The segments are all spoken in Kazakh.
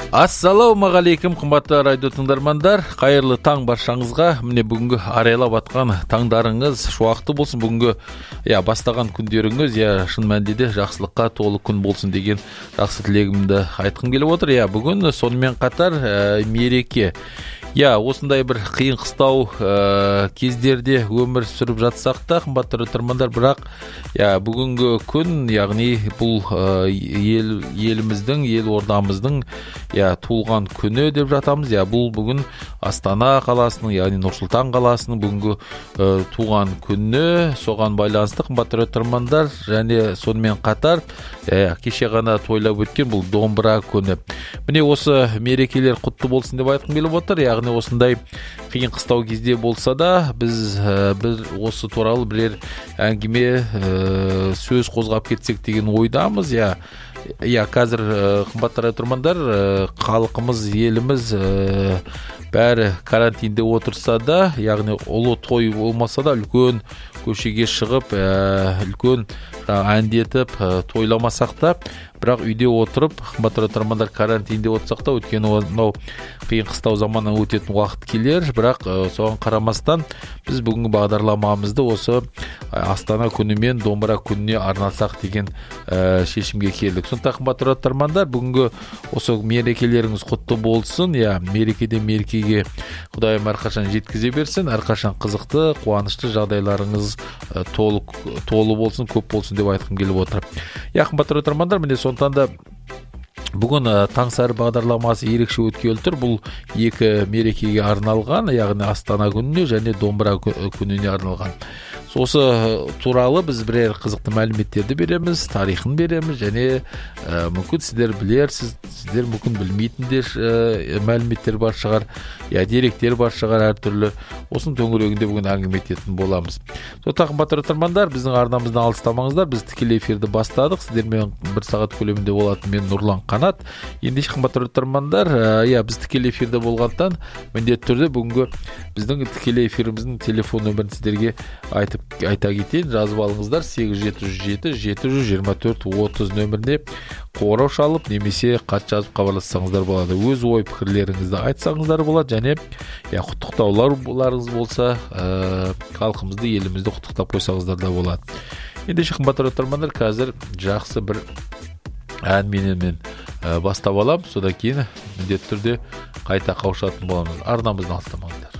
Ассалаумағалейкум, қымбатты радио тыңдармандар. Қайырлы таң баршаңызға. Міне бүгінгі арайлап атқан таңдарыңыз шуақты болсын. Бүгінгі бастаған күндеріңіз шын мәнінде жақсылыққа толы күн болсын деген жақсы тілегімді айтқым келіп отыр. Бүгін сонымен қатар мереке. Осындай бір қиын қыстау кездерде өмір сүріп жатсақ та, қымбатты тыңдармандар, бірақ бүгінгі күн, яғни бұл еліміздің, ел ордамыздың туылған күні деп жатамыз. Бұл бүгін Астана қаласының, яғни Нұр-Сұлтан қаласының бүгінгі туған күні. Соған байланысты, қымбатты тыңдармандар, және сонымен қатар кеше ғана тойлап өткен бұл домбыра күні. Міне осы мерекелер құтты болсын деп айтқым келіп отыр. Яғни осындай қиын қыстау кезде болса да, біз осы туралы бірер әңгіме сөз қозғап кетсек деген ойдамыз. Қазір қымбатты тұрмандар, халқымыз, еліміз бәрі карантинде отырса да, яғни ұлы той болмаса да, үлкен көшеге шығып, үлкен әндетіп, тойламасақ та, бірақ үйде отырып, қымбатты тұрмандар, карантинде отырсақ та, өйткені мынау қиын қыстау заманнан өтетін уақыт келер, бірақ соған қарамастан біз бүгінгі бағдарламамызды осы Астана күні мен домбыра күніне арнасақ деген шешімге келдік. Сондықтан, қымбатты тұрмандар, бүгінгі осы мерекелеріңіз құтты болсын. Мерекеден мерекеге Құдайым әрқашан жеткізе берсін, әрқашан қызықты, қуанышты жағдайларыңыз толы болсын, көп болсын деп айтқым келіп отыр. Қымбатты тұрмандар, міне сондықтан да бүгін Таңсәрі бағдарламасы ерекше өткелі тұр. Бұл екі мерекеге арналған, яғни Астана күніне және домбыра күніне арналған. Осы туралы біз бірер қызықты мәліметтерді береміз, тарихын береміз, және мүмкін сіздер білерсіз, сіздер мүмкін білмейтіндер мәліметтер бар шығар, деректер бар шығар әртүрлі. Осының төңірегінде бүгін әңгіме ететін боламыз. Сондықтан, қымбатты тыңдармандар, біздің арнамыздан алыстамаңыздар. Біз тікелей эфирді бастадық. Сіздермен 1 сағат көлемінде болатын мен Нұрлан Қанат. Ендеше, қымбатты тыңдармандар, біз тікелей эфирде болғандықтан міндетті түрде бүгінгі біздің тікелей эфиріміздің телефон нөмірін сіздерге айта кетейін. Жазып алыңыздар. 8707-724-30 нөміріне қоңырау шалып, немесе хат жазып хабарлассаңыздар болады. Өз ой пікірлеріңізді айтсаңыздар болады, және құттықтауларыңыз болса, халқымызды, елімізді құттықтап қойсаңыздар да болады. Ендеше, қымбатты тыңдармандар, қазір жақсы бір әнменен бастап алам, содан кейін міндетті түрде қайта қауышатын боламыз. Арнамыздан алыстамаңыздар.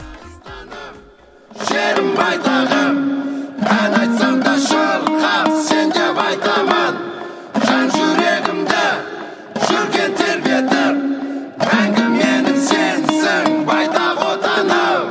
Жерім байтағым, ән айтсам да шырқап, сен деп айтаман. Жан жүрегімді жүрген тербетіп, мәңгі менің сенсің, байтақ отаным.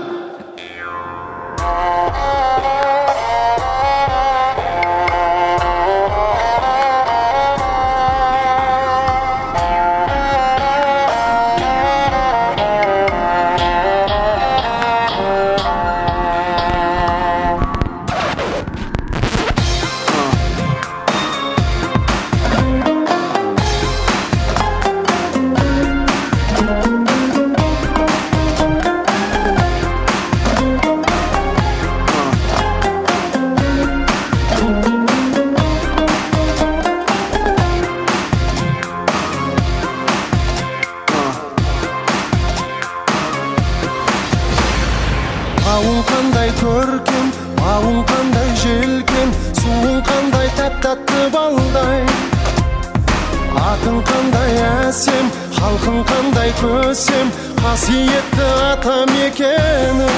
Көсем қасиетті атам екені,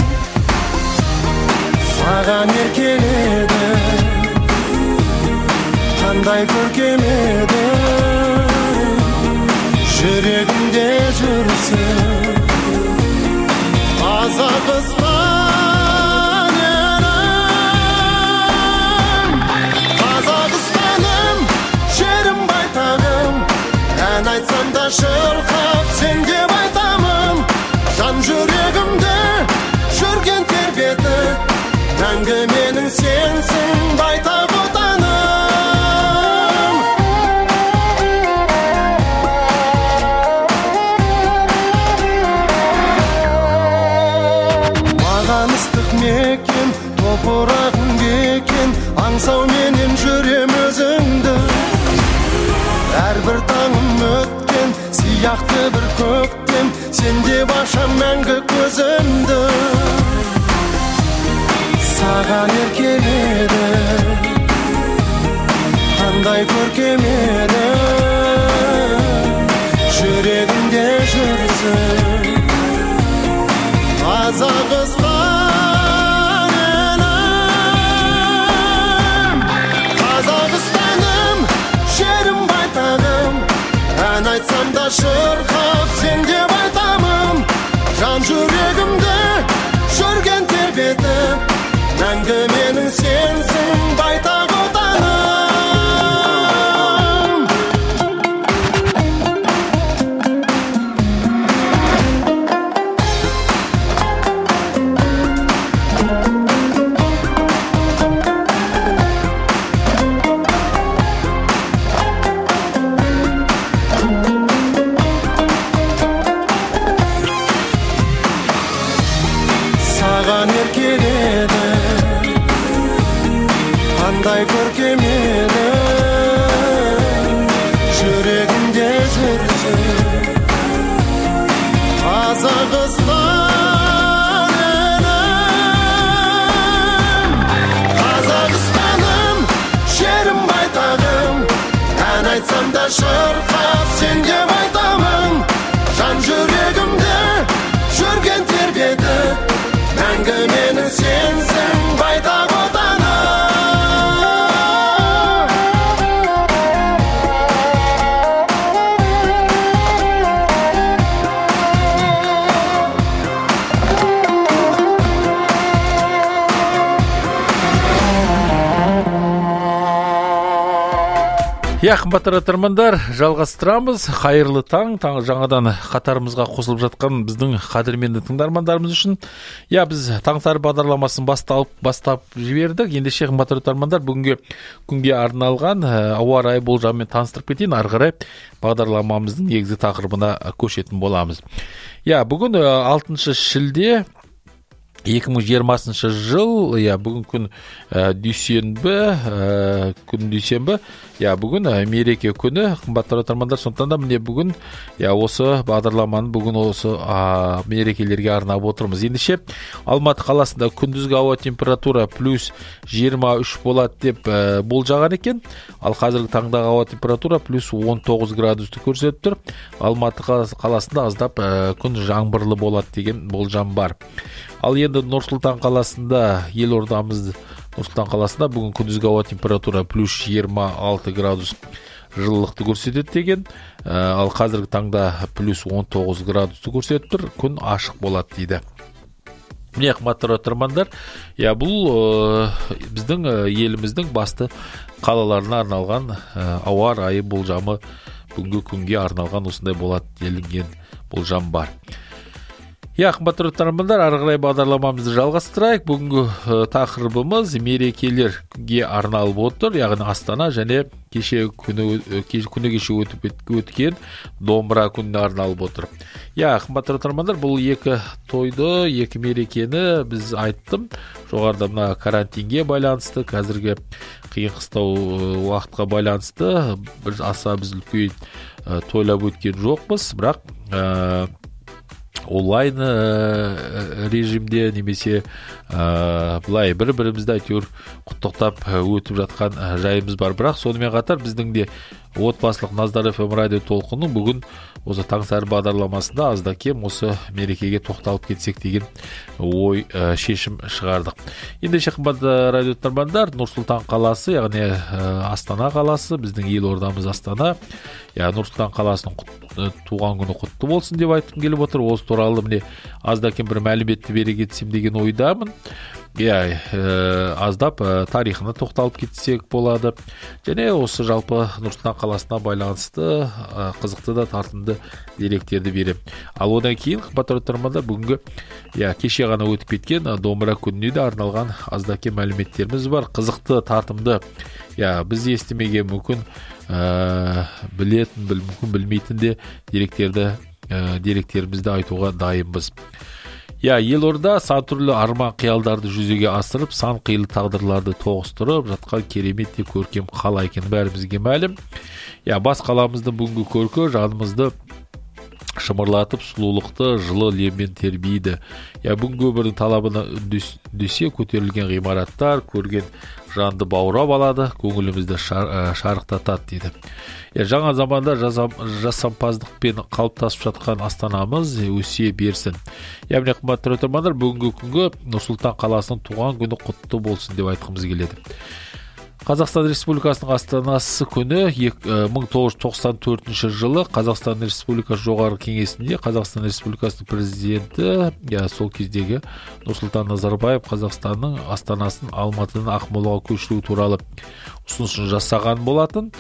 саған еркеледі, қандай көркем еді, жүрегімде жүрсің, Қазақстан елім, Қазақстаным, жерім байтағым, ән айтсам да шырқап, сен деп айтамын. Жан жүрегімді жүрген тербетіп, мәңгі менің сенсің, байтақ отаным. Маған ыстық мекен, топырағың бекен, аңсау менен жүрем өзіңді. Әрбір таңым өткен, Сияқты бір көктем, сен деп ашам мәңгі көзімді. Саған еркеледі, қандай көркем еді, жүрегімде жүрсің. Қазақстаным, жерім байтағым, ән айтсам да шырқап сен деп айтамын. Жан жүрегімді жүрген тербетіп, мәңгі менің сенсің байтақ отаным. Саған еркеледі, қандай көркем еді, жүрегімде жүрсің. Қазақстаным, жерім байтағым, ән айтсам да шырқап сен деп айтамын. Жан жүрегімде жүрген тербетіп, мәңгі менің сенсің байтақ отаным. Қымбатты тыңдармандар, жалғастырамыз. Қайырлы таң жаңадан қатарымызға қосылып жатқан біздің қадірменді тыңдармандарымыз үшін. Біз таңсары бағдарламасын бастап жібердік. Ендеше қымбатты тыңдармандар, бүгінгі күнге арналған ауа райы болжамымен таныстырып кетейін. Ары қарай бағдарламамыздың негізгі тақырыбына көшетін боламыз. Бүгін 6 шілде 2020 жыл, бүгін күн дүйсенбі, бүгін мереке күні, қымбатты тыңдармандар. Сондықтан да міне бүгін осы бағдарламаны бүгін осы мерекелерге арнап отырмыз. Ендеше Алматы қаласында күндізгі ауа температура плюс 23 болады деп болжаған екен. Ал қазіргі таңдағы ауа температура плюс 19 градусты көрсетіп тұр. Алматы қаласында аздап күн жаңбырлы болады деген болжам бар. Ал енді Нұр-Сұлтан қаласында, елордамыз Нұр-Сұлтан қаласында бүгін күндізгі ауа температура плюс 26 градус жылылықты көрсетеді деген. Ал қазіргі таңда плюс 19 градусты көрсетіп тұр, күн ашық болады дейді. Міне қымбатты тыңдармандар, бұл біздің еліміздің басты қалаларына арналған ауа райы болжамы, бүгінгі күнге арналған осындай болады делінген болжам бар. Қымбатты тыңдармандар, ары қарай бағдарламамызды жалғастырайық. Бүгінгі тақырыбымыз мерекелер күнге арналып отыр. Яғни Астана және күні кеше өткен домбыра күніне арналып отыр. Қымбатты тыңдармандар, бұл екі тойды, екі мерекені біз айттым. Жоғарыда мына карантинге байланысты, қазіргі қиын қыстау уақытқа байланысты аса біз үлкен тойлап өткен жоқпыз, бірақ онлайн режимде немесе былай бір-бірімізді әйтеуір құттықтап өтіп жатқан жайымыз бар. Бірақ сонымен қатар біздің де отбасылық Наздар FM радио толқыны бүгін осы таңсары бағдарламасында азда кем осы мерекеге тоқталып кетсек деген ой шешім шығардық. Ендеше қымбатты радио тыңдармандар, Нұр-Сұлтан қаласы, яғни Астана қаласы, біздің елордамыз Астана. Нұр-Сұлтан қаласының туған күні құтты болсын деп айтқым келіп отыр. Осы туралы міне азда кем бір мәліметті бере кетсем деген ойдамын. Аздап тарихына тоқталып кетсек болады. Және осы жалпы Нұр-Сұлтан қаласына байланысты қызықты да тартымды деректерді берем. Ал одан кейін қымбатты тыңдармандар, бүгінгі кеше ғана өтіп кеткен домбыра күніне де арналған азда кем мәліметтеріміз бар. Қызықты, тартымды, біз естімеген мүмкін білетін, мүмкін білмейтін де деректерімізді айтуға дайынбыз. Елорда сан түрлі арман қиялдарды жүзеге асырып, сан қилы тағдырларды тоғыстырып жатқан керемет те көркем қала екені бәрімізге мәлім. Бас қаламыздың бүгінгі көркі жанымызды шымырлатып сұлулықты жылы леммен тербейді. Бүгінгі өмірдің талабына үндесе көтерілген ғимараттар көрген жанды баурап алады, көңілімізді шарықтатады дейді. Жаңа заманда жасампаздықпен қалыптасып жатқан астанамыз өсе берсін. Міне қымбатты тыңдармандар, бүгінгі күнгі Нұр-Сұлтан қаласының туған күні құтты болсын деп айтқымыз келеді. Қазақстан Республикасының астанасы күні 1994 жылы Қазақстан Республикасы жоғары кеңесінде Қазақстан Республикасының президенті, сол кездегі Нұрсұлтан Назарбаев Қазақстанның астанасын Алматыдан Ақмолаға көшіру туралы ұсынысын жасаған болатын.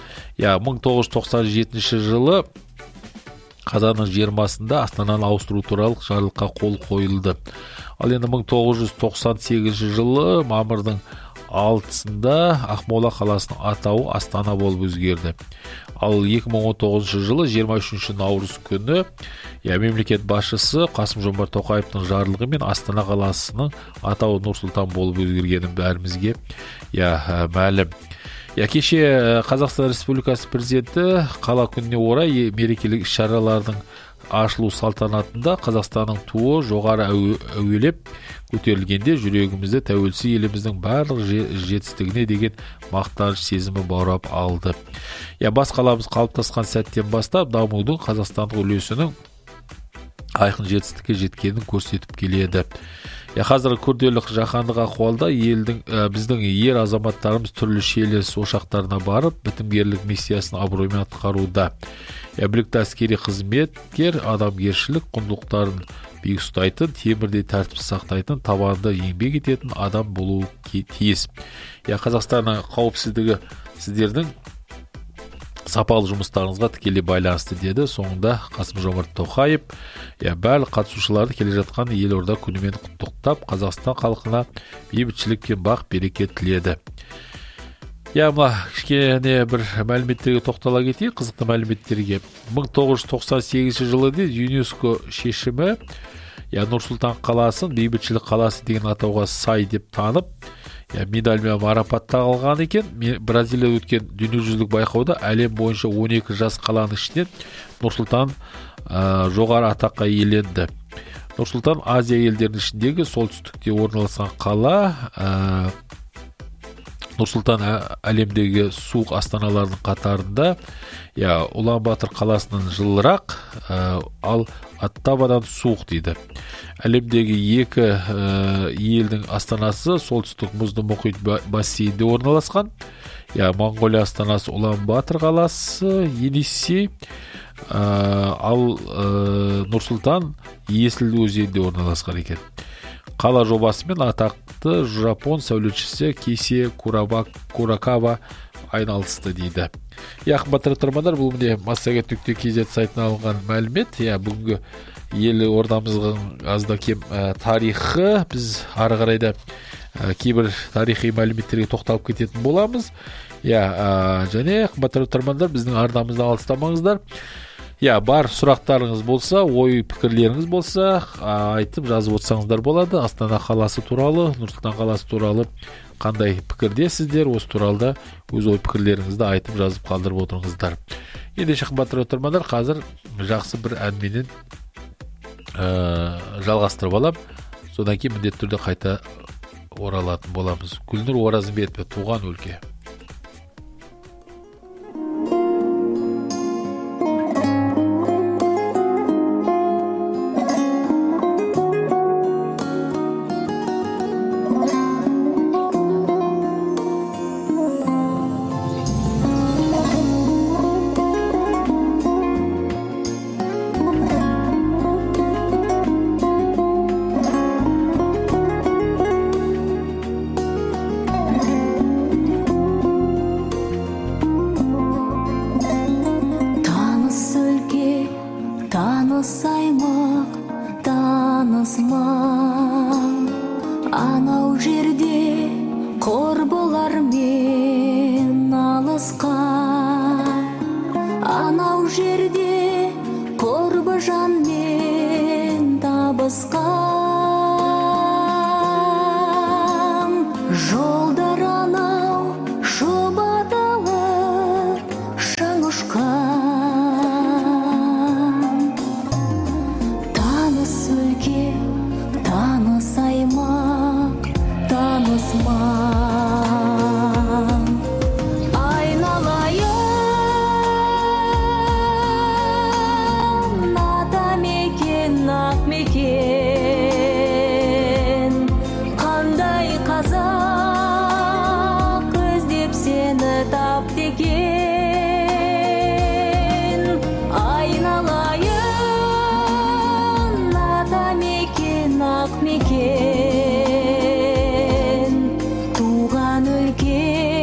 1997 жылы қазанның 20-сында астананы ауыстыру туралы жарлыққа қол қойылды. Ал енді 1998 жылы мамырдың 6-сында Ақмола қаласының атауы Астана болып өзгерді. Ал 2019 жылы 23 наурыз күні мемлекет басшысы Қасым-Жомарт Тоқаевтың жарлығымен Астана қаласының атауы Нұр-Сұлтан болып өзгергені бәрімізге мәлім. Кеше Қазақстан Республикасы президенті қала күніне орай мерекелік іс-шаралардың ашылу салтанатында Қазақстанның туы жоғары әуелеп көтерілгенде жүрегімізді тәуелсіз еліміздің барлық жетістігіне деген мақтаныш сезімі баурап алды. Бас қаламыз қалыптасқан сәттен бастап дамудың қазақстандық үлесінің айқын жетістікке жеткенін көрсетіп келеді. Қазіргі күрделі жаһандық ахуалда біздің ер азаматтарымыз түрлі шиеленіс ошақтарына барып, бітімгерлік миссиясын абыроймен атқаруда. Білікті әскери қызметкер адамгершілік құндылықтарын биік ұстайтын, темірдей тәртіп сақтайтын, табанды еңбек ететін адам болуы тиіс. Қазақстанның қауіпсіздігі сіздердің сапалы жұмыстарыңызға тікелей байланысты деді. Соңында Қасым-Жомарт Тоқаев барлық қатысушыларды келе жатқан елорда күнімен құттықтап, Қазақстан халқына бейбітшілік пен бақ береке тіледі. Кішкене бір мәліметтерге тоқтала кетейік, қызықты мәліметтерге. 1998 жылы ЮНЕСКО шешімі Нұр-Сұлтан қаласын бейбітшілік қаласы деген атауға сай деп танып, медальмен марапатталған екен. Бразилияда өткен дүниежүзілік байқауда әлем бойынша 12 жас қаланың ішінен Нұр-Сұлтан жоғары атаққа иеленді. Нұр-Сұлтан Азия елдерінің ішіндегі солтүстікте орналасқан қала. Нұр-Сұлтан әлемдегі суық астаналардың қатарында. Улан-Батор қаласының жылырақ, ал Оттавадан суық дейді. Әлемдегі екі елдің астанасы солтүстік мұзды мұхит бассейнде орналасқан. Монғолия астанасы Улан-Батор қаласы, Енисей, ал Нұр-Сұлтан Есіл өзенінде орналасқан екен. Қала жобасымен атақты жапон сәулетшісі Кесе Куракава айналысты дейді. Қымбатты тыңдармандар, бұл міне Массагет.kz сайтынан алынған мәлімет. Бүгінгі ел ордамыздың азда кем тарихы, біз ары қарайда кейбір тарихи мәліметтерге тоқталып кететін боламыз. Және қымбатты тыңдармандар, біздің арнамыздан алыстамаңыздар. Бар сұрақтарыңыз болса, ой пікірлеріңіз болса, айтып жазып отырсаңыздар болады. Астана қаласы туралы, Нұр-Сұлтан қаласы туралы қандай пікірдесіздер, осы туралда өз ой пікірлеріңізді айтып жазып қалдырып отырыңыздар. Ендеше қымбатты тыңдармандар, қазір жақсы бір әнменен жалғастырып алам. Содан кейін міндетті түрде қайта оралатын боламыз. Гүлнұр Оразымбетова, туған өлке. тап деген. Айналайын ата мекен, ақ мекен, туған өлке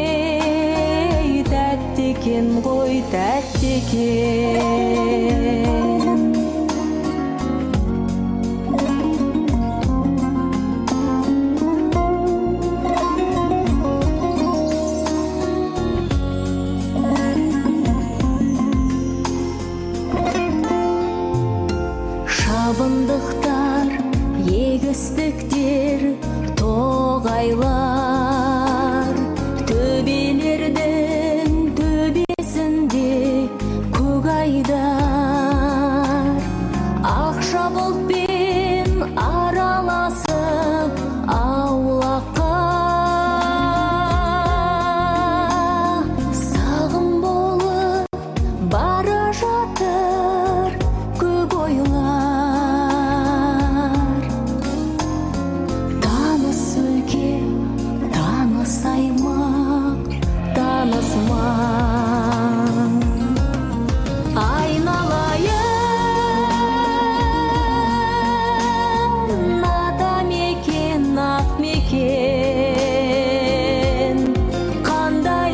тәтті екен ғой, тәтті екен. Шабындықтар, егістіктер, тоғайлар, төбелердің төбесінде көк айдар, ақша бұлтпен араласып аулаққа, сағым болып бара жатыр көк ойлар. Таныс өлке, таныс аймақ, таныс маң. Айналайын ата мекен, ақ мекен, қандай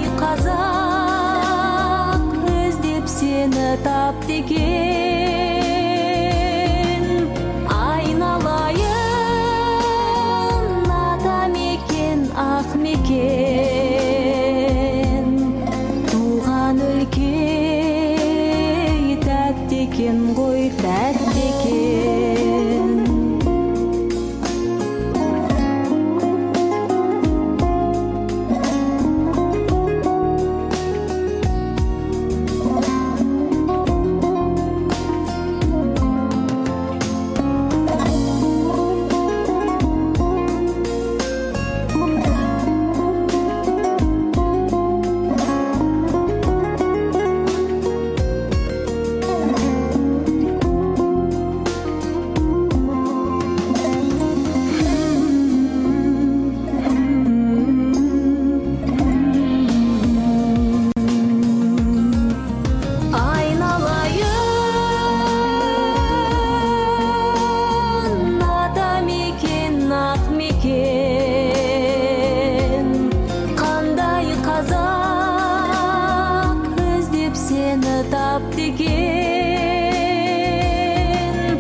қазақ іздеп сені тап деген. Айналайын ата мекен, ақ мекен, туған өлке тәтті екен ғой, тәтті екен. Айналайын ата мекен, ақ мекен, қандай қазақ іздеп сені тап деген.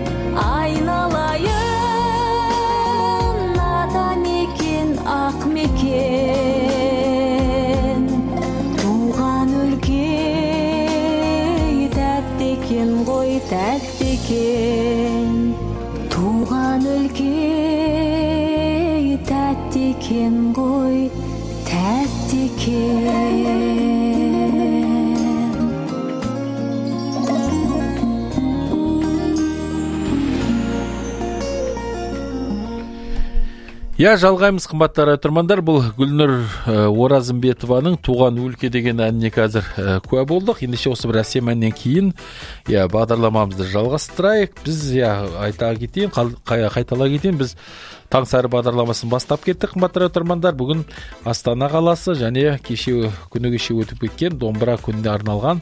Айналайын ата мекен, ақ мекен, туған өлке тәтті екен ғой, тәтті екен. Туған өлке тәтті екен ғой, тәтті екен. Жалғаймыз қымбатты радиотыңдармандар. Бұл Гүлнұр Оразымбетованың «Туған өлке» деген әніне қазір куә болдық. Ендеше осы бір әсем әннен кейін бағдарламамызды жалғастырайық. Біз қайтала кетейін. Біз Таңсәрі бағдарламасын бастап кеттік, қымбатты радиотыңдармандар. Бүгін Астана қаласы және күні кеше өтіп кеткен домбыра күніне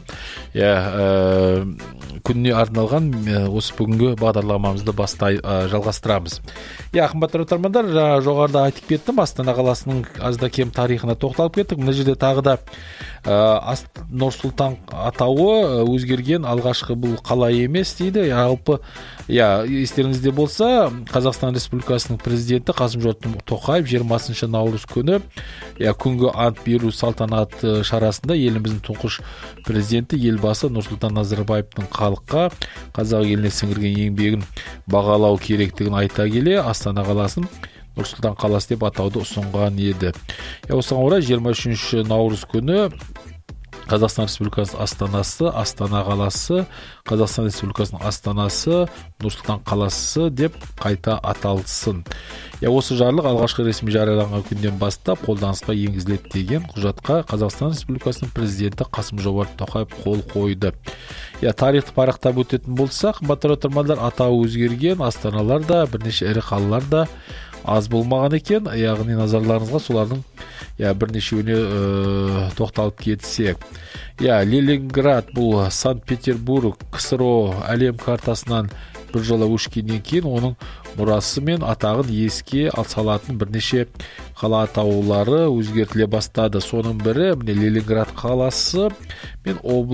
арналған осы бүгінгі бағдарламамызды жалғастырамыз. Қымбатты радиотыңдармандар, жоғарыда айтып кеттім, Астана қаласының азда кем тарихына тоқталып кеттік. Мына жерде тағы да Нұр-Сұлтан атауы өзгерген, алғашқы бұл қала емес дейді. Естеріңізде болса, Қазақстан Республикасының президенті Қасым-Жомарт Тоқаев 20 наурыз күні күнгі ант беру салтанаты шарасында еліміздің тұңғыш президенті елбасы Нұрсұлтан Назарбаевтың халыққа, қазақ еліне сіңірген еңбегін бағалау керектігін айта келе, Астана қаласын Нұрсұлтан қаласы деп атауды ұсынған еді. Осыған орай 23 наурыз күні Қазақстан Республикасының астанасы, Астана қаласы, Қазақстан Республикасының астанасы, Нұр-Сұлтан қаласы деп қайта аталсын. Осы жарлық алғашқы ресми жарияланған күннен бастап қолданысқа енгізіледі деген құжатқа Қазақстан Республикасының президенті Қасым-Жомарт Тоқаев қол қойды. Тарихты парақтап өтетін болсақ, қымбатты тыңдармандар, атауы өзгерген астаналар да, бірнеше ірі қалалар да аз болмаған екен. Яғни назарларыңызға солардың бірнешеуіне тоқталып кетсек. Ленинград бұл Санкт-Петербург КСРО әлем картасынан бір жола өшкеннен кейін оның мұрасы мен атағын еске салатын бірнеше қала атаулары өзгертіле бастады. Соның бірі Ленинград қаласы мен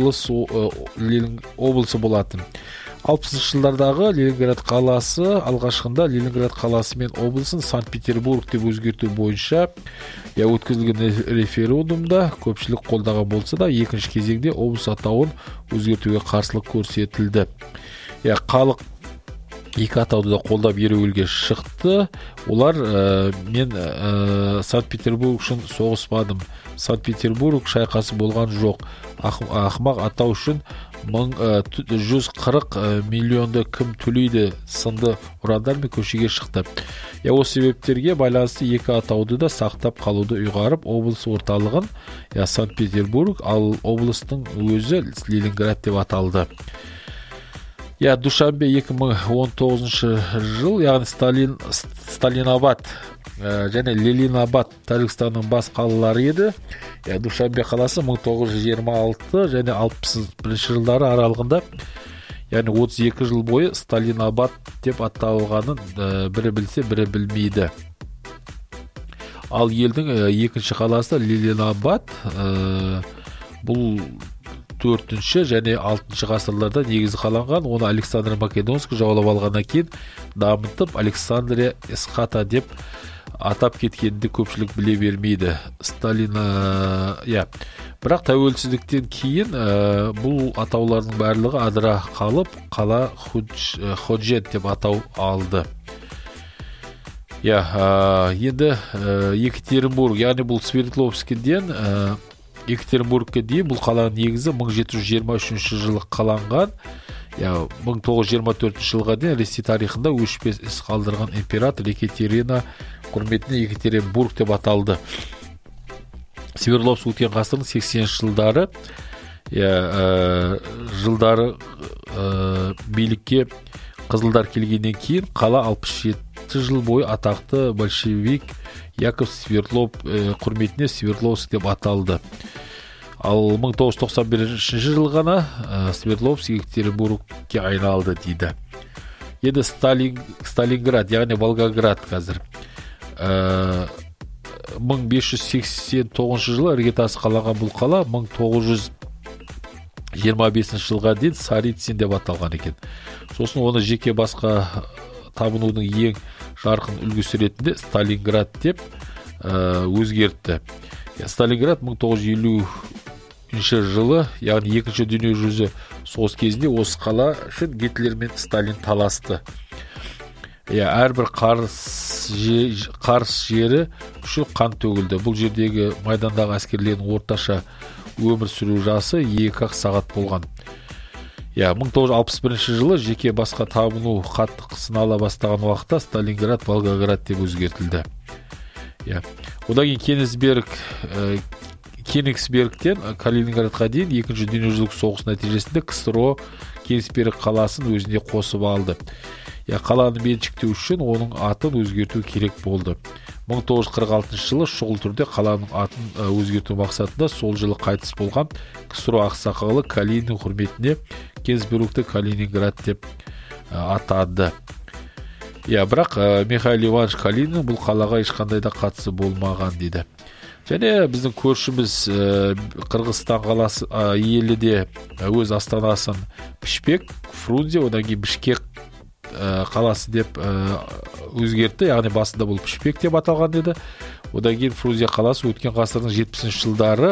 облысы болатын. 60 жылдардағы Ленинград қаласы алғашқында Ленинград қаласы мен облысын Санкт-Петербург деп өзгерту бойынша өткізілген референдумда көпшілік қолдаған болса да, екінші кезеңде облыс атауын өзгертуге қарсылық көрсетілді. Халық екі атауды да қолдап ереуілге шықты. Олар мен Санкт-Петербург үшін соғыспадым. Санкт-Петербург шайқасы болған жоқ. Ақымақ атау үшін 140 миллионды кім төлейді сынды ұрандар мен көшеге шықты. Осы себептерге байланысты екі атауды да сақтап қалуды ұйғарып, облыс орталығын Санкт-Петербург, ал облыстың өзі Ленинград деп аталды. Душанбе 2019 жыл, яғни Сталинабад және Ленинабад Тәжікстанның бас қалалары еді. Душанбе қаласы 1926 және 61 жылдары аралығында, яғни 32 жыл бойы Сталинабад деп аталғанын бірі білсе, бірі білмейді. Ал елдің екінші қаласы Ленинабад бұл 4-ші және 6-ші ғасырларда негізі қаланған. Оны Александр Македонский жаулап алғаннан кейін дамытып Александрия Эсхата деп атап кеткенді көпшілік біле бермейді. Бірақ тәуелсіздіктен кейін бұл атаулардың барлығы адыра қалып, қала Ходжент деп атау алды. Енді Екатеринбург, яғни бұл Свердловскіден Екатеринбургке дейін бұл қаланың негізі 1723 жылы қаланған. 1924 жылға дейін Ресей тарихында өшпес із қалдырған император Екатерина құрметіне Екатеринбург деп аталды. Свердловск өткен ғасырдың 80 жылдары билікке қызылдар келгеннен кейін қала 67 жыл бойы атақты большевик Яков Свердлов құрметіне Свердловск деп аталды. Ал 1991 жылы ғана Свердловск Екатеринбургке айналды дейді. Енді Сталинград, яғни Волгоград қазір. 1589 жылы іргетасы қаланған бұл қала 1925 жылға дейін Царицын деп аталған екен. Сосын оны жеке басқа табынудың ең жарқын үлгісі ретінде Сталинград деп өзгертті. Сталинград 1950 жылы, яғни екінші дүниежүзілік соғыс кезінде осы қала үшін Гитлер мен Сталин таласты. Әрбір қарс жері үшін қан төгілді. Бұл жердегі майдандағы әскерлердің орташа өмір сүру жасы 2 сағат болған. 1961 жылы жеке басқа табыну қатты сынала бастаған уақытта Сталинград Волгоград деп өзгертілді. Одан кейін Кенигсбергтен Калининградқа дейін екінші дүниежүзілік соғыс нәтижесінде КСРО Кенигсберг қаласын өзіне қосып алды. Қаланы меншіктеу үшін оның атын өзгерту керек болды. 1946 жылы шұғыл түрде қаланың атын өзгерту мақсатында сол жылы қайтыс болған КСРО ақсақалы Калинин құрметіне Кенигсбергті Калининград деп атады. Бірақ Михаил Иванович Калинин бұл қалаға ешқандай да қатысы болмаған дейді. Және біздің көршіміз Қырғызстан қаласы елі де өз астанасын Бішкек, Фрунзе, одан кейін Бішкек қаласы деп өзгертті. Яғни басында бұл Бішкек деп аталған еді. Одан кейін Фрунзе қаласы өткен ғасырдың 70 жылдары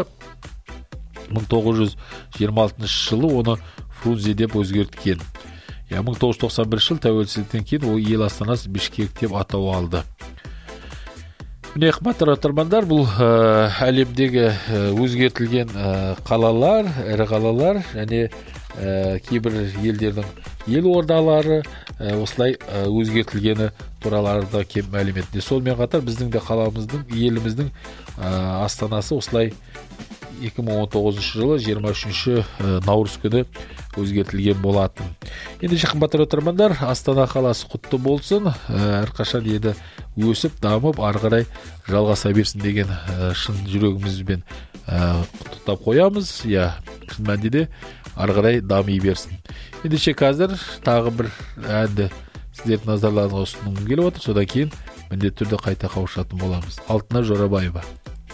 1926 жылы оны Фрунзе деп өзгерткен. 1991 жыл тәуелсіздіктен кейін ол ел астанасы Бішкек деп атау алды. Міне қымбатты тыңдармандар, бұл әлемдегі өзгертілген қалалар, ірі қалалар және кейбір елдердің ел ордалары осылай өзгертілгені тураларында кем мәлімет. Сонымен қатар біздің де қаламыздың, еліміздің астанасы осылай 2019 жылы 23 наурыз күні өзгертілген болатын. Ендеше қымбатты тыңдармандар, Астана қаласы құтты болсын, әрқашан еді өсіп, дамып, ары қарай жалғаса берсін деген шын жүрегімізбен құттықтап қоямыз. Шын мәнінде ары қарай дами берсін. Ендеше қазір тағы бір әнді сіздердің назарларыңызға ұсынғым келіп отыр. Содан кейін міндетті түрде қайта қауышатын боламыз. Алтынай Жорабаева.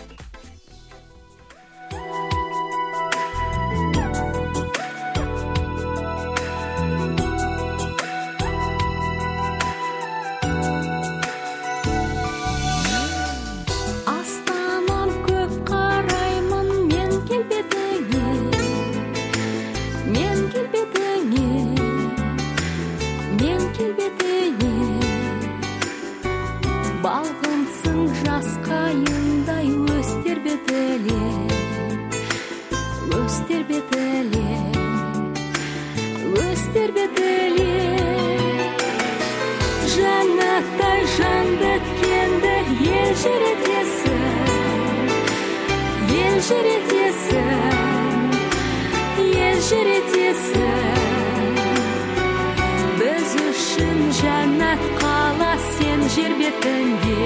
Біз үшін жәннат қала сен жер бетінде,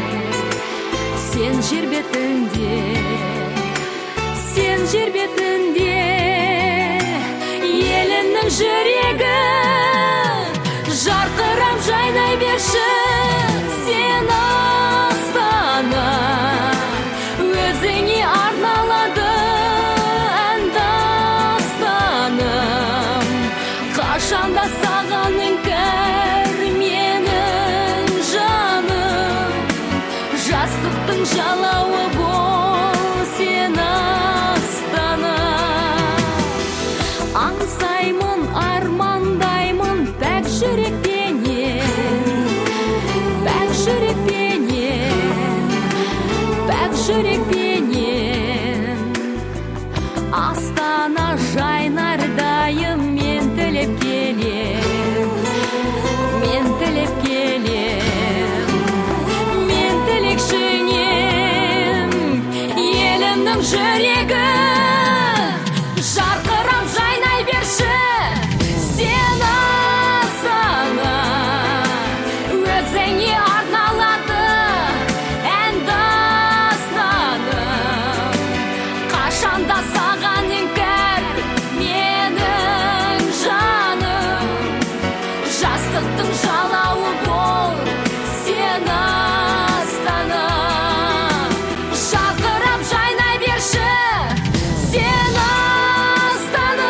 сен жер бетінде, сен жер бетінде. Елімнің жүрегі жарқырап жайнай берші, сен Астана өзіңе арналады ән дастаным. Қашанда саған іңкәр менің жаным, жастықтың жалауы бол сен Астана. Аңсаймын, армандаймын пәк жүрекпенен, пәк жүрекпенен, пәк жүрекпенен. Астана жайнардайым мен тілеп келем, мен тілеп келем, мен тілекшіңем. Елімнің жүрегі жарқырап жайнай берші, сен Астана өзіңе арналады ән дастаным. Қашанда саған іңкәр менің жаным, жастықтың жалауы бол сен Астана. Жарқырап жайнай берші, сен Астана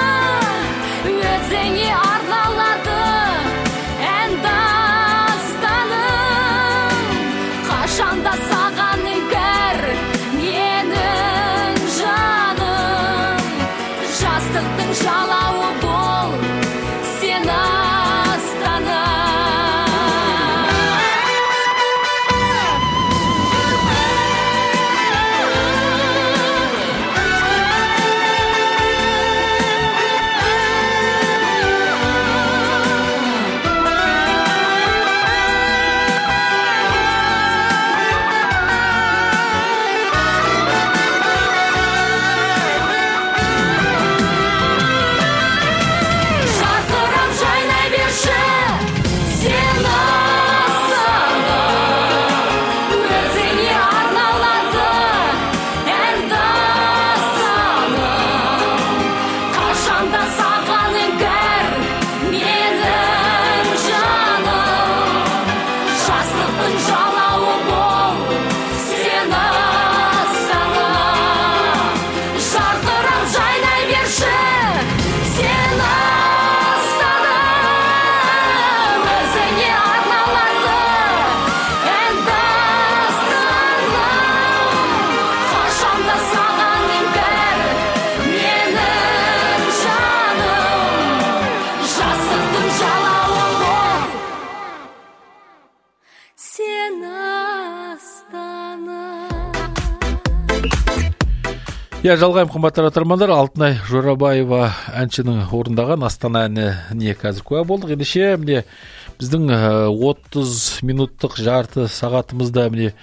өзіңе арналады ән дастаным. Қашанда саған іңкәр менің жаным, жастықтың жалауы бол сен Астана. Жарқырап жайнай берші, сен Астана өзіңе арналады ән дастаным. Қашанда саған іңкәр менің жаным, жастықтың жалауы бол сен Астана. Жарқырап жайнай берші, сен Астана өзіңе арналады ән дастаным. Қашанда саған іңкәр менің жаным, жастықтың жалауы бол сен Астана. Жалғайым қымбатты тыңдармандар, Алтынай Жорабаева әншінің орындаған Астана әніне қазір куә болдық. Ендеше міне біздің 30 минуттық жарты сағатымызда міне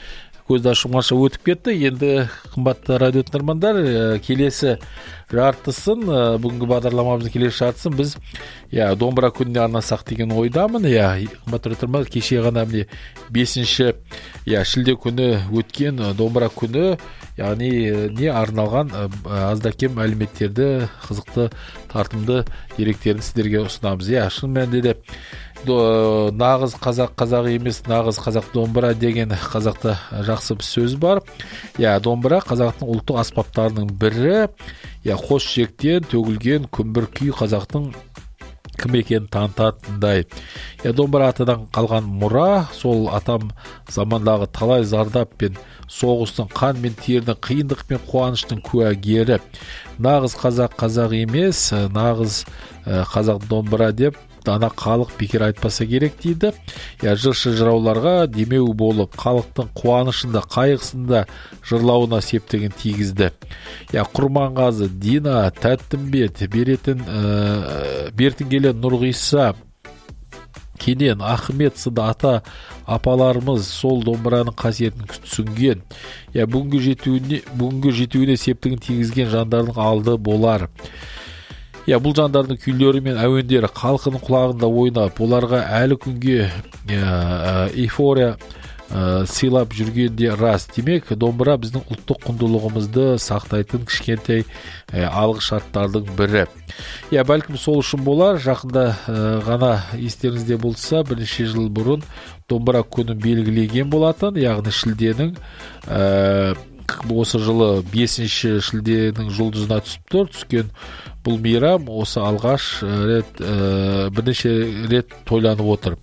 көзді ашылғанша өтіп кетті. Енді қымбатты радио тыңдармандар, келесі жартысын, бүгінгі бағдарламамыздың келесі жартысын біз домбыра күніне арнасақ деген ойдамын. Қымбатты радио тыңдармандар, кеше ғана 5-ші шілде күні өткен домбыра күні, яғни не арналған азда кем мәліметтерді, қызықты, тартымды деректерді сіздерге ұсынамыз. Шын мәнінде нағыз қазақ емес, нағыз қазақ домбыра деген қазақта жақсы бір сөз бар. Домбыра қазақтың ұлттық аспаптарының бірі. Қос жиектен төгілген күмбір күй қазақтың кім екенін танытатындай. Домбыра атадан қалған мұра, сол атам замандағы талай зардап пен соғыстың, қан мен тердің, қиындық пен қуаныштың куәгері. Нағыз қазақ емес, нағыз қазақ домбыра деп ана халық бекер айтпаса керек дейді. Жыршы жырауларға демеу болып, халықтың қуанышында, қайғысында жырлауына септігін тигізді. Құрманғазы, Дина, Тәттімбет, Бертінгелен, Нұрғиса, Кенен, Ахмет сынды ата апаларымыз сол домбыраның қасиетін түсінген. Бүгінгі жетуіне септігін тигізген жандардың алды болар. Бұл жандардың күйлері мен әуендері халқының құлағында ойнап, оларға әлі күнге эйфория сыйлап жүргенде рас. Демек, домбыра біздің ұлттық құндылығымызды сақтайтын кішкентай алғы шарттардың бірі. Бәлкім сол үшін болар, жақында ғана естеріңізде болса, бірнеше жыл бұрын домбыра күнін белгілеген болатын, яғни шілденің осы жылы 5-ші шілденің жұлдызына түскен бұл мейрам осы алғаш рет, бірнеше рет тойланып отыр.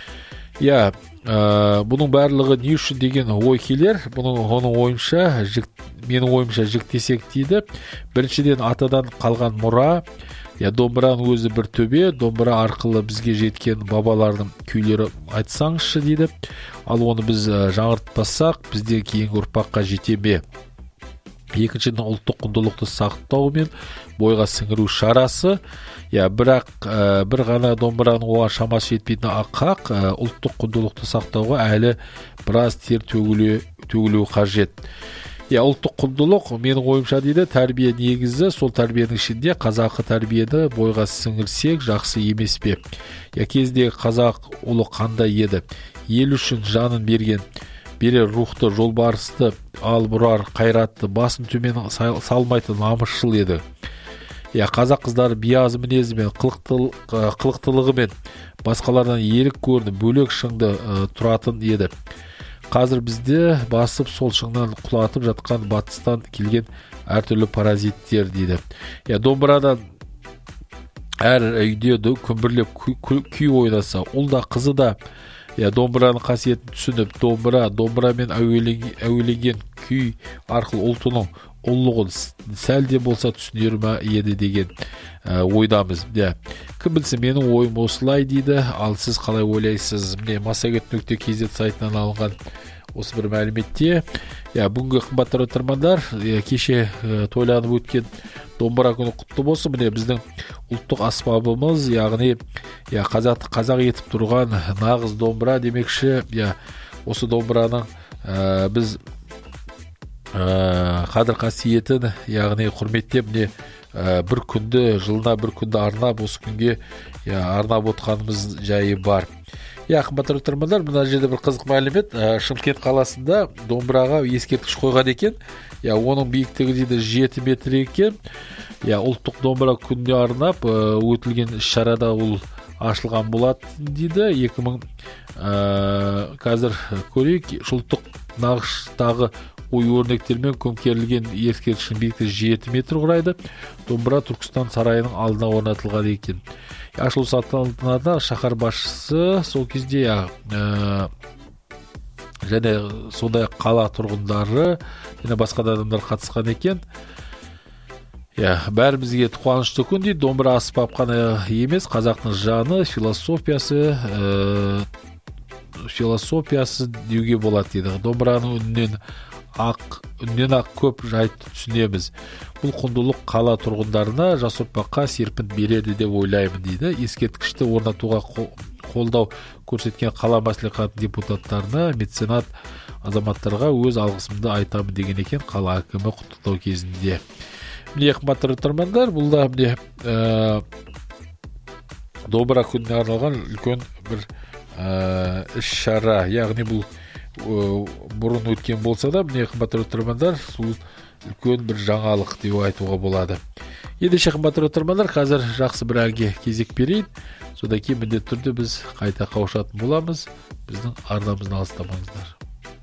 Бұның барлығы не үшін деген ой келер. Оның ойымша, менің ойымша жіктесек дейді. Біріншіден атадан қалған мұра, домбыраның өзі бір төбе, домбыра арқылы бізге жеткен бабалардың күйлері айтсаңызшы дейді. Ал оны біз жаңғыртпасақ, бізден кейінгі ұрпаққа жете ме? Екіншіден ұлттық құндылықты сақтау мен бойға сіңіру шарасы. Бірақ бір ғана домбыраның оған шамасы жетпейтіні ақақ, ұлттық құндылықты сақтауға әлі біраз тер төгілу қажет. Ұлттық құндылық, менің ойымша дейді, тәрбие негізі, сол тәрбиенің ішінде қазақы тәрбиені бойға сіңірсек жақсы емес пе? Кездегі қазақ ұлы қандай еді? Ел үшін жанын берер рухты, жолбарысты, ал бұрар, қайратты, басын төмен салмайтын намысшыл еді. Қазақ қыздары биязы мінезімен, қылықтылығымен басқалардан ерік көрініп, бөлек шыңды тұратын еді. Қазір бізде басып сол шыңнан құлатып жатқан батыстан келген әртүрлі паразиттер дейді. Домбырадан әр үйде күмбірлеп күй ойнаса, ұл да қызы да домбыраның қасиетін түсініп, домбырамен әуелеген күй арқылы ұлтының ұлылығын сәлде болса түсінер ме еді деген ойдамыз. Кім білсін, менің ойым осылай дейді. Ал сіз қалай ойлайсыз? Массагет.kz сайтынан алынған осы бір мәліметте. Бүгінгі қымбатты тыңдармандар, кеше тойланып өткен домбыра күні құтты болсын. Біздің ұлттық аспабымыз, яғни қазақ етіп тұрған нағыз домбыра демекші. Осы домбыраның біз қадір қасиетін, яғни құрметтеп, бір күнді, жылына бір күнді арнап, осы күнге арнап отқанымыз жайы бар. Қымбатты тыңдармандар, мына жерде бір қызық мәлімет. Шымкент қаласында домбыраға ескерткіш қойған екен. Оның биіктігі дейді 7 метр екен. Ұлттық домбыра күніне арнап өтілген іс-шарада ол ашылған болады дейді. 2000 қазір көрейік, ұлттық нақыштағы ой өрнектермен көмкерілген ескерткіштің биіктігі 7 метр құрайды. Домбыра Түркістан сарайының алдына орнатылған екен. Ашылу салтанатына шаһар басшысы сол кезде және сондай қала тұрғындары және басқа да адамдар қатысқан екен. Бәрімізге қуанышты күн дейді. Домбыра аспап қана емес, қазақтың жаны, философиясы деуге болады дейді. Домбыраның үнінен ақ көп жайтты түсінеміз. Бұл құндылық қала тұрғындарына, жас ұрпаққа серпін береді деп ойлаймын дейді. Ескерткішті орнатуға қолдау көрсеткен қала мәслихаты депутаттарына, меценат азаматтарга өз алгысымды айтамын деген экен кала акими куттуктоо кезинде. Міне кымбаттуу тыңдармандар, бул да міне Добра күнүнө арналган үлкөн бир иш-чара, ягни бул бурун өткөн болсо да, міне кымбаттуу тыңдармандар, бул үлкөн бир жаңалык деп айтууга болот. Ендеше кымбаттуу тыңдармандар, азыр жакшы бир әнге кезек берейин. Содан кейін міндетті түрде біз қайта қауышатын боламыз. Біздің арнамызды алыстамаңыздар.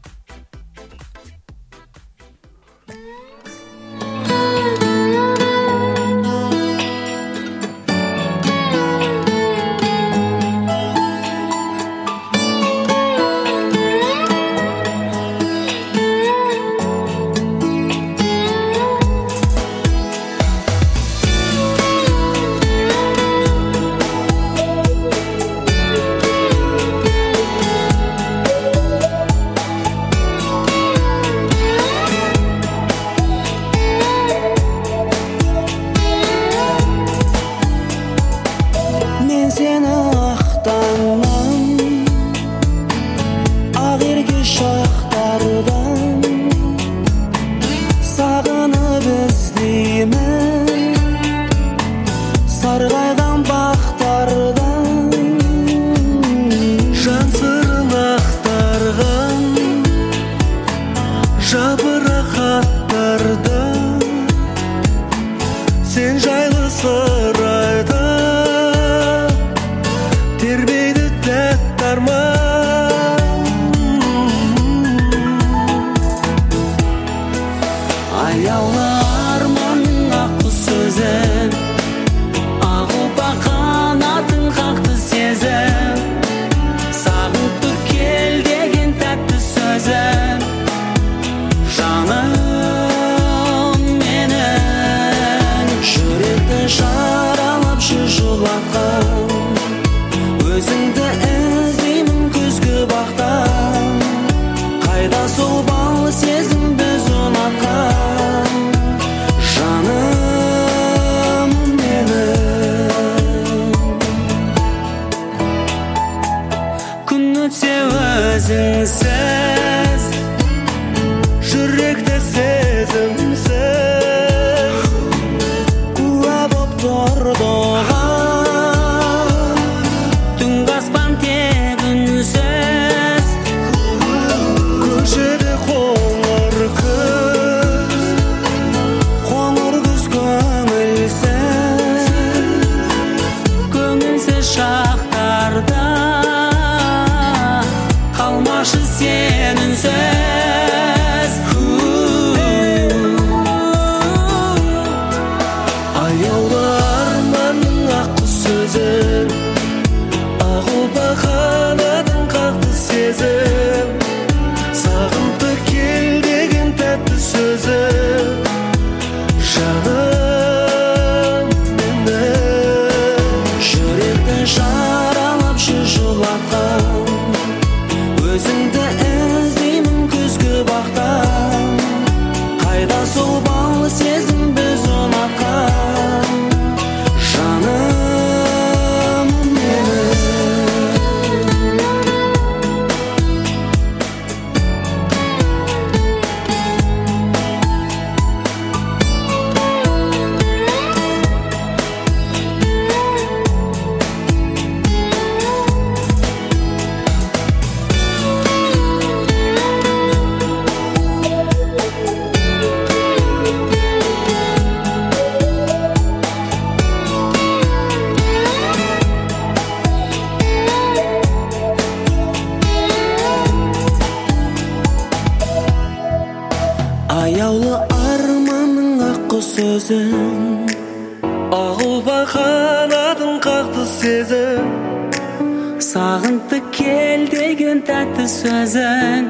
Сағынты кел деген тәтті сөзің,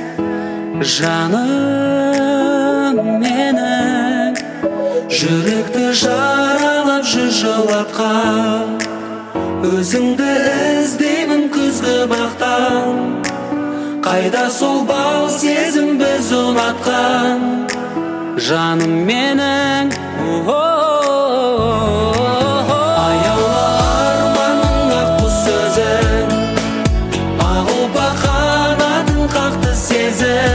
жаным менің, жүректі жаралап жүр жылатқан, өзіңді іздеймін күзгі бақтан, қайда сол бал сезім біз ұнатқан, жаным менің. Сезім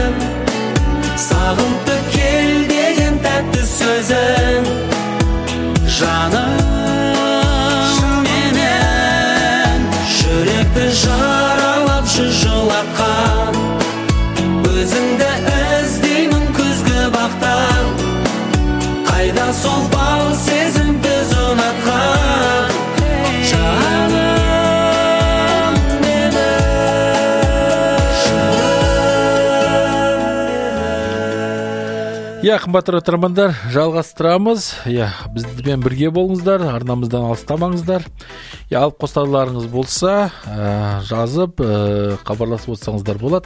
жаным менен жүректі жаралап жылатқан өзіңді іздеймін күзгі бақтан қайда сол бал сезім біз ұнатқан жаным Қымбатты тыңдармандар, жалғастырамыз. Бізбен бірге болыңыздар, арнамыздан алыстамаңыздар. Алып қостарларыңыз болса, жазып, хабарласып отырсаңыздар болады.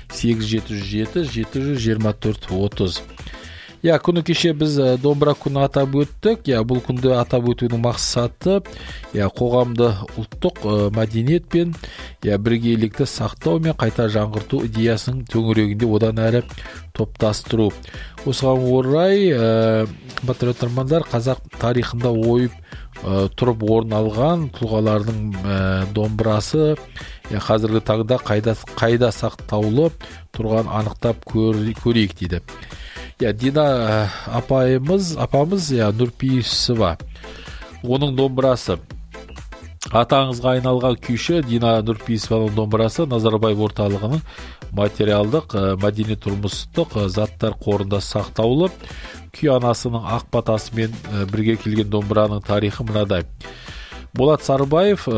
8707-724-30. Күні кеше біз домбыра күні атап өттік. Бұл күнді атап өтудің мақсаты қоғамды ұлттық мәдениетпен біргейлікті сақтау мен қайта жаңғырту идеясының төңірегінде одан әрі топтастыру. Осыған орай, қымбатты тыңдармандар, қазақ тарихында ойып тұрып орын алған тұлғалардың домбырасы қазіргі таңда қайда сақтаулы тұрған анықтап көрейік дейді. Дина апамыз Нұрпейісова, оның домбырасы. Атаңызға айналған күйші Дина Нұрпейісованың домбырасы Назарбаев орталығының материалдық, мәдени тұрмыстық заттар қорында сақтаулы. Күй анасының ақ батасымен бірге келген домбыраның тарихы мынадай. Болат Сарыбаев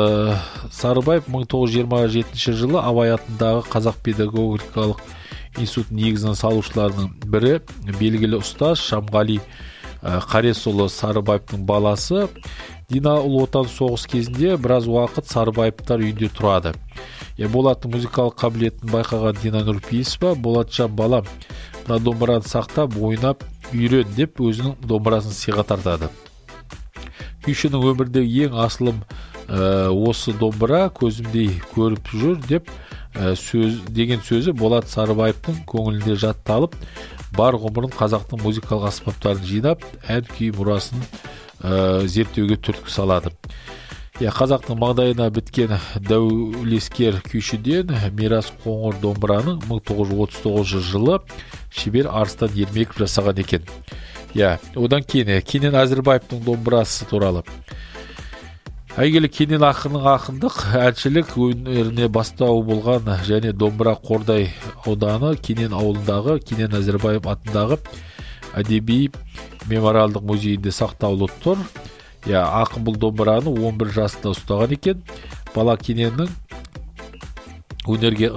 1927 жылы Абай атындағы Қазақ педагогикалық институт негізін салушыларының бірі, белгілі ұстаз Шамғали Қаресұлы Сарыбаевтың баласы. Дина ұлы отан соғыс кезінде біраз уақыт Сарыбаевтар үйінде тұрады. Болаттың музыкалық қабілетін байқаған Дина Нұрпейісова, Болатжан балам, мына домбыраны сақтап, ойнап, үйрен деп өзінің домбырасын сыйға тартады. Күйшінің өмірдегі ең асылым осы домбыра көзімдей көріп жүр деп деген сөзі Болат Сарыбаевтың көңілінде жатталып, бар ғұмырын қазақтың музыкалық аспаптарын жинап, ән күй мұрасын зерттеуге түрткі салады. Қазақтың маңдайына біткен дәулескер күйшіден Мирас Қоңыр домбыраның 1939 жылы шебер Арыстан Ермеков жасаған екен. Одан кейін Кенен Әзірбаевтың домбырасы туралы. Әйгілі Кенен ақынның ақындық, әншілік өнеріне бастауы болған және домбыра Қордай ауданы Кенен ауылындағы Кенен Әзірбаев атындағы әдеби мемориалдық музейінде сақтаулы тұр. Ақын бұл домбыраны 11 жасында ұстаған екен. Бала Кененнің өнерге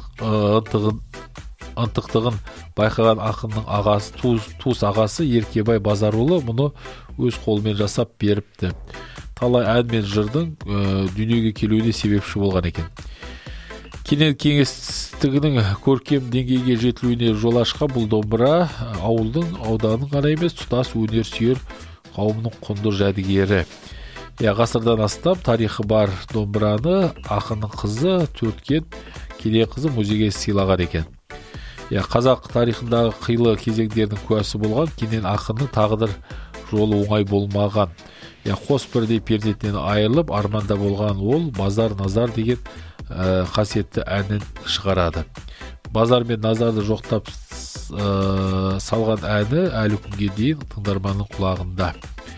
ынтықтығын байқаған ақынның ағасы, туыс ағасы Еркебай Базарұлы мұны өз қолымен жасап беріпті. Талай ән мен жырдың дүниеге келуіне себепші болған екен. Кенен кеңестігінің көркем деңгейге жетілуіне жол ашқан бұл домбыра ауылдың, ауданның ғана емес, тұтас өнер сүйер қауымның құнды жәдігері. Ғасырдан астам тарихы бар домбыраны ақынның қызы Төрткен Кененқызы музейге сыйлаған екен. Қазақ тарихындағы қилы кезеңдердің куәсі болған Кенен ақынның тағдыр жолы оңай болмаған. Қос бірдей перзентінен айырылып, арманда болған ол Базар Назар деген қасиетті әнін шығарады. Базар мен Назарды жоқтап салған әні әлі күнге дейін тыңдарманның құлағында.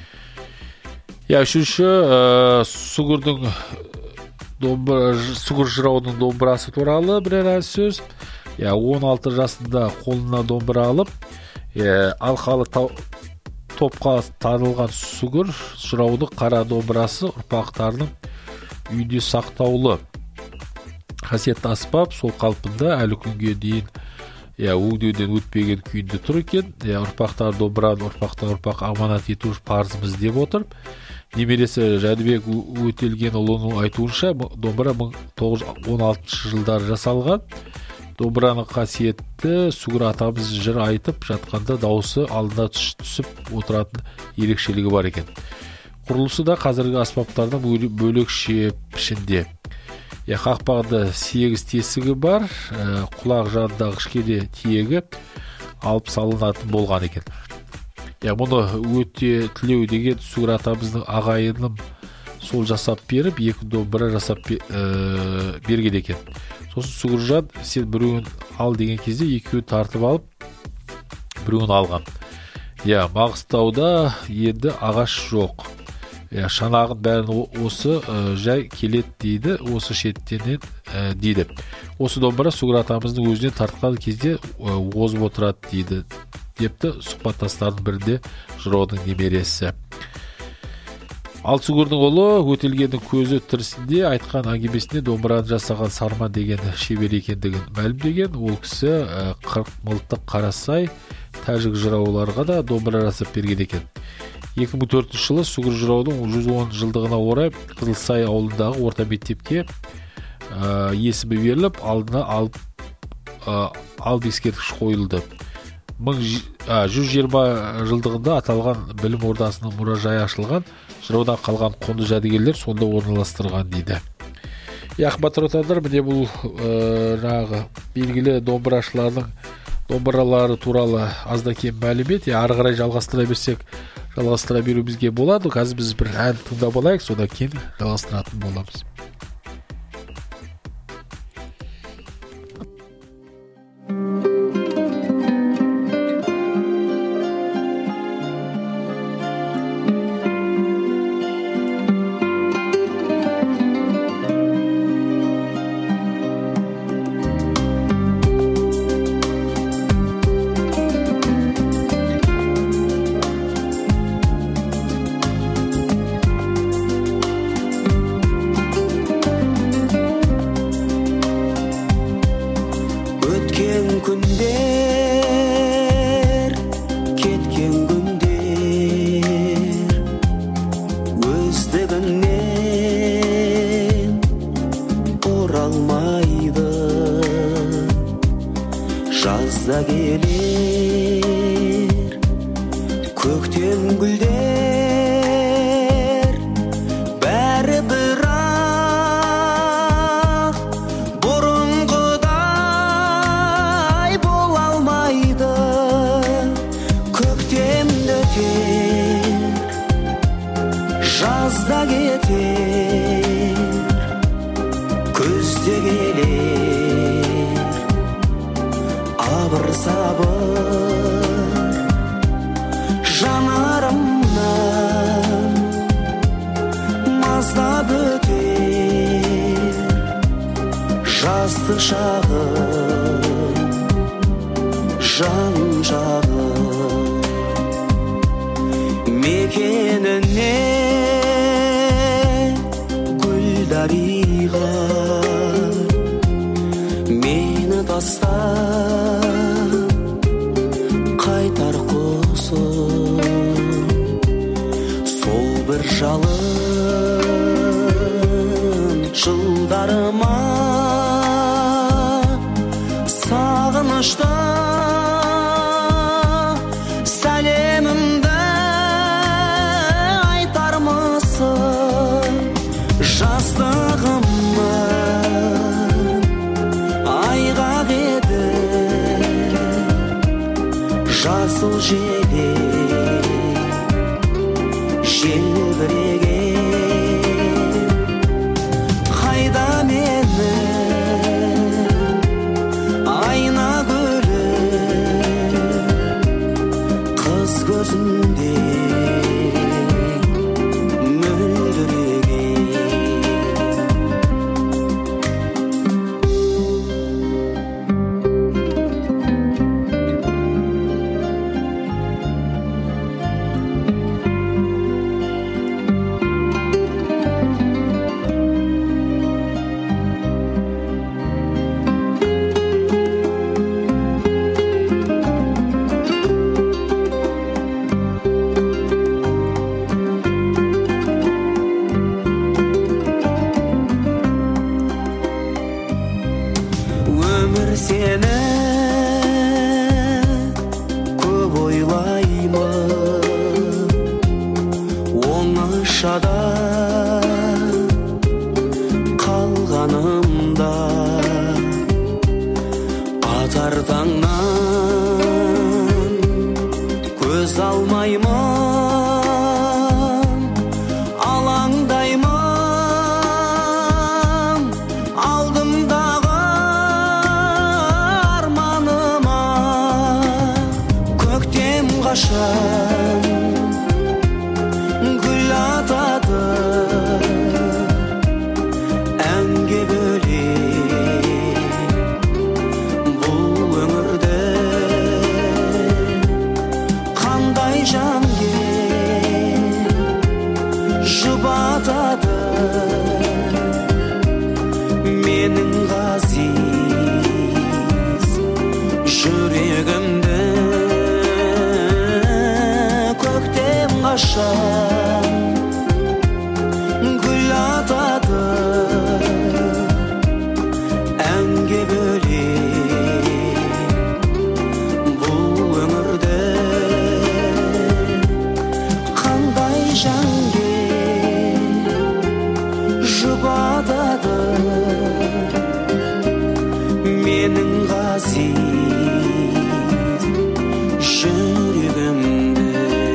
Үшінші Сүгір жыраудың домбырасы туралы бірер сөз. 16 жасында қолына домбыра алып, алқалы топқа танылған Сүгір жырауды қара домбырасы ұрпақтарының үйде сақтаулы. Қасиетті аспап сол қалпында әлі күнге дейін өңдеуден өтпеген күйінде тұр екен. Ұрпақтар домбыраны ұрпақтан ұрпақ аманат ету парызымыз деп отыр. Немересі Жәнібек Өтелгенұлының айтуынша домбыра 1916 жылдары жасалған. Домбыраның қасиетті Сүгір атамыз жыр айтып жатқанда дауысы алдына түсіп отыратын ерекшелігі бар екен. Құрылысы да қазіргі аспаптардан бөлекше пішінде. Қақпағында 8 тесігі бар, құлақ жанындағы кішкене тиегі алып салынатын болған екен. Мұны өте тілеу деген Сүгір атамыздың ағайыным сол жасап беріп, екі домбыра жасап берген екен. Сосын Сүгіржан, сен біреуін ал деген кезде екеуін тартып алып, біреуін алған. Маңғыстауда енді ағаш жоқ. Шанағын бәрін осы жай келет дейді, осы шеттенен дейді. Осы домбыра Сүгір атамыздың өзінен тартқан кезде озып отырады дейді, депті сұхбаттастардың бірінде жыраудың немересі. Ал Сүгірдің ұлы Өтелгеннің көзі тірісінде айтқан әңгімесінде домбыраны жасаған Сарман деген шебер екендігін мәлімдеген. Ол кісі 40 мылтық Қарасай тәжік жырауларға да домбыра жасап берген екен. 2004 жылы Сүгір жыраудың 110 жылдығына орай Қызылсай ауылындағы орта мектепке есімі беріліп, алдына алып ескерткіш қойылды. 120 жылдығында аталған білім ордасының мұражайы ашылған, жыраудан қалған құнды жәдігерлер сонда орналастырған дейді. Қымбатты отандар, міне бұл белгілі домбырашылардың домбыралары туралы азда кем мәлімет. Ары қарай жалғастыра берсек, жалғастыра беруімізге болады. Қазір біз бір ән тыңдап алайық, содан кейін жалғастыратын боламыз. жазда келер көктем гүлдер бәрі бірақ бұрынғыдай бола алмайды. Көктемді өтер жазда кетер күзде келер абыр-сабыр жанарымнан маздап өтер жастық шағым жан жағым мекеніне гүлдариға мені тастап қайтар құсым сол бір жалын жылдарыма сағынышты сәлемімді айтармысың жастығымның айғақ еді жасыл желе желбіреген қайда менің айна гүлім қыз көзінде өмір сені көп ойлаймын оңашада қалғанымда атар таңнан көз алмаймын алаңдаймын алдымдағы арманыма көктем қашан менің ғазиз жүрегімді көктем қашан гүл атады әнге бөлеп бұл өмірді қандай жанге жұбатады менің ғазиз жүрегімді.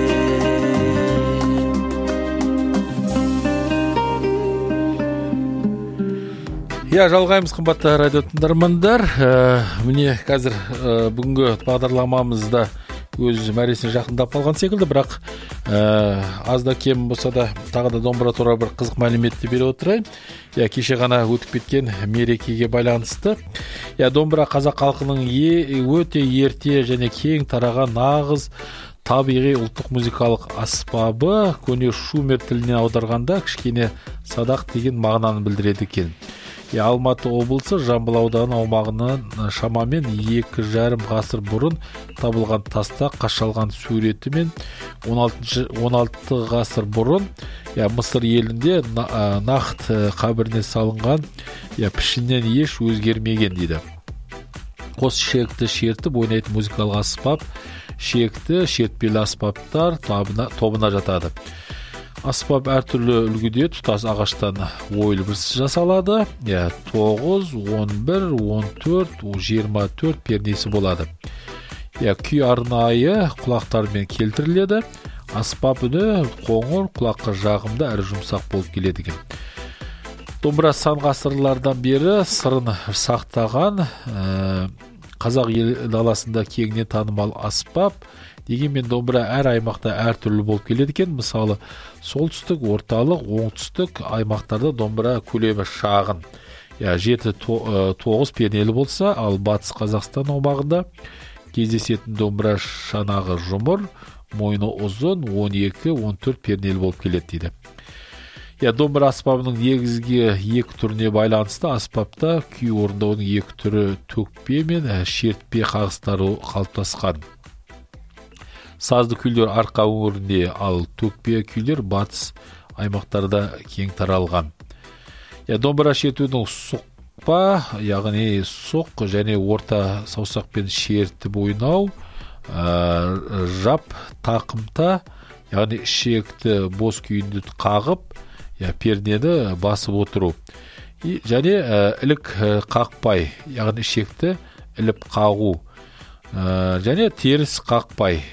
Жалғаймыз қымбатты радио тыңдармандар. Міне қазір бүгінгі бағдарламамызда өз мәресіне жақындап қалған секілді, бірақ аз да кем болса да тағы да домбыра туралы бір қызық мәліметті бере отырайын. Кеше ғана өтіп кеткен мерекеге байланысты. Домбыра қазақ халқының өте ерте және кең тараған нағыз табиғи ұлттық музыкалық аспабы. Көне шумер тілінен аударғанда кішкене садақ деген мағынаны білдіреді екен. Алматы облысы Жамбыл ауданы аумағынан шамамен 2,5 ғасыр бұрын табылған таста қашалған суреті мен 16 ғасыр бұрын Мысыр елінде Нахт қабіріне салынған пішіннен еш өзгермеген дейді. Қос шекті шертіп ойнайтын музыкалық аспап шекті шертпелі аспаптар тобына жатады. Аспап әртүрлі үлгіде тұтас ағаштан ойылып жасалады. 9, 11, 14, 24 пернесі болады. Күй арнайы құлақтармен келтіріледі. Аспап үні қоңыр, құлаққа жағымды әрі жұмсақ болып келеді екен. Домбыра сан ғасырлардан бері сырын сақтаған қазақ ел даласында кеңінен танымал аспап. Дегенмен домбыра әр аймақта әртүрлі болып келеді екен. Мысалы, солтүстік, орталық, оңтүстік аймақтарда домбыра көлемі шағын. 7-9 пернелі болса, ал батыс Қазақстан аумағында кездесетін домбыра шанағы жұмыр, мойны ұзын, 12-14 пернелі болып келеді дейді. Домбыра аспабының негізгі екі түріне байланысты аспапта күй орындаудың екі түрі төкпе мен шертпе қағыстары қалыптасқан. Сазды күйлер арқа өңірінде, ал төкпе күйлер батыс аймақтарда кең таралған. Домбыра шертудің соқпа, яғни соқ және орта саусақпен шертіп ойнау, жап тақымта, яғни ішекті бос күйінді қағып, пернені басып отыру. Және ілік қақпай, яғни ішекті іліп қағу. Және теріс қақпай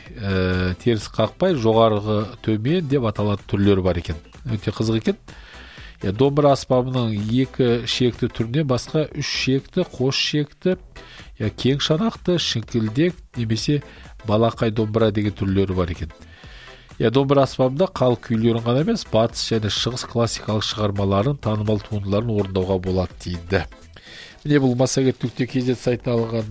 жоғарғы төмен деп аталатын түрлері бар екен. Өте қызық екен. Домбыра аспабының екі шекті түріне басқа үш шекті, қос шекті, кең шанақты, шіңкілдек немесе балақай домбыра деген түрлері бар екен. Домбыра аспабында халық күйлерін ғана емес, батыс және шығыс классикалық шығармаларын, танымал туындыларын орындауға болады дейді. Міне бұл Массагет.kz сайтына алынған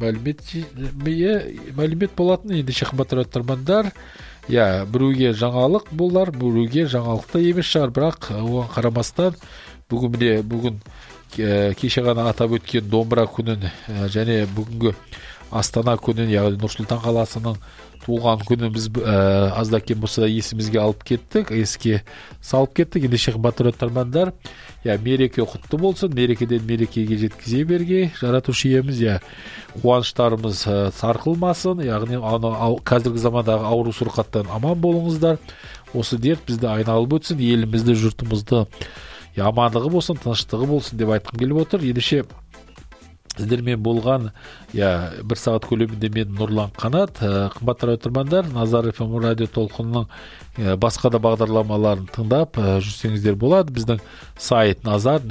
мәлімет болатын. Ендеше қымбатты тыңдармандар, біреуге жаңалық болар, біреуге жаңалықта емес шығар, бірақ оған қарамастан бүгін кеше ғана атап өткен домбыра күнін және бүгінгі Астана күнін, яғни Нұр-Сұлтан қаласының туылған күнін біз азда кем болса да есімізге алып кеттік, еске салып кеттік. Ендеше қымбатты тыңдармандар, мереке құтты болсын, мерекеден мерекеге жеткізе берге жаратушы иеміз, қуаныштарымыз сарқылмасын, яғни қазіргі замандағы ауру сырқаттан аман болыңыздар. Осы дерт бізді айналып өтсін, елімізді, жұртымызды амандығы болсын, тыныштығы болсын деп айтқым келіп отыр. Ендеше сіздермен болған бір сағат көлемінде мен Нұрлан Қанат. Қымбатты тыңдармандар, Назар FM радио толқынының басқа да бағдарламаларын тыңдап жүрсеңіздер болады. Біздің сайт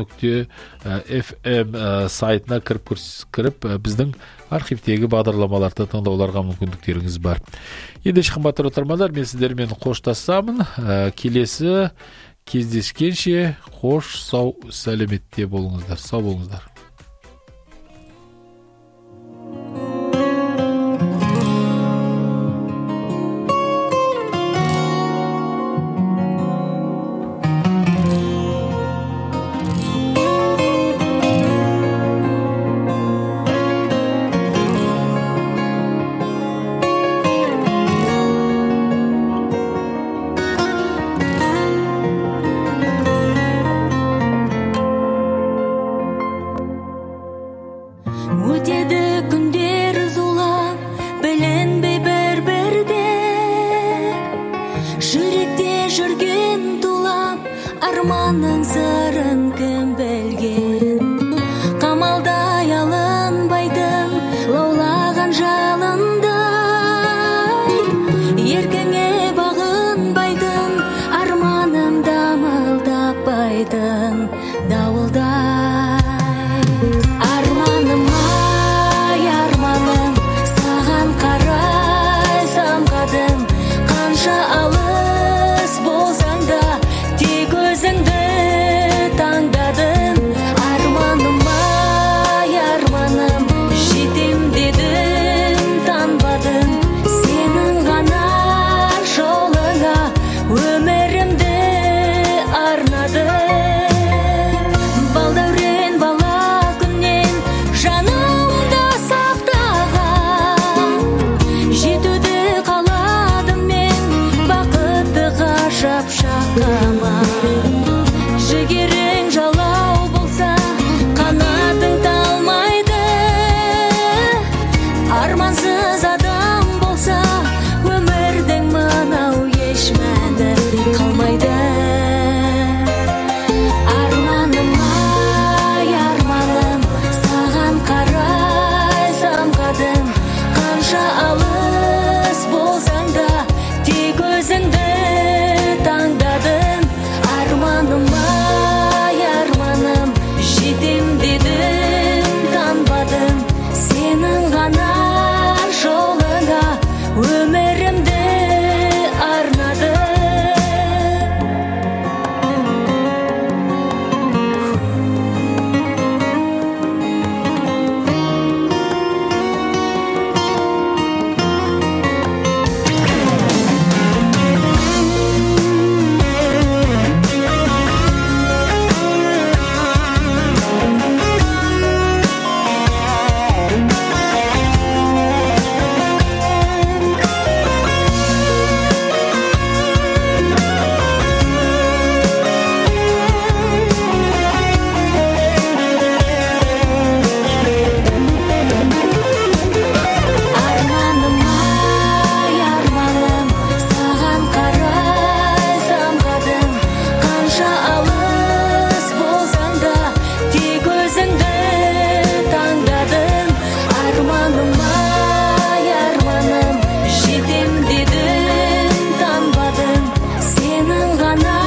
nazar.fm сайтына кіріп біздің архивтегі бағдарламаларды тыңдауларға мүмкіндіктеріңіз бар. Ендеше қымбатты тыңдармандар, мен сіздермен қоштасамын. Келесі кездескенше қош, сау, сәлеметте болыңыздар. Сау болыңыздар. арманның сырын кім білген, қамалдай алынбайтын лаулаған жалындай, еркіңе бағынбайтын арманым дамылдаппайтын дауылдай. Арманым ай арманым, саған қарай самғадым, қанша алыс болсаң да тек өзіңді таңдадым. Арманым ай арманым, жетем дедім танбадым, сенің ғана жолыңа өмірімді арнадым. Балдәурен бала күннен жанымда сақтаған, жетуді қаладым мен бақытты ғажап шаққама. Жігерің жалау болса қанатың талмайды, армансыз адам болса өмірдің мынау еш мәні қалмайды. Арманым ай арманым, саған қарай самғадым, қанша алыс болсаң да тек өзіңді таңдадым. Арманым ай арманым, жетем дедім танбадым, сенің ғана жолыңа өмірімді арнадым. Арманым ай арманым, саған қарай самғадым, қанша алыс болсаң да тек өзіңді таңдадым. Арманым ай арманым, жетем дедім танбадым, сенің ғана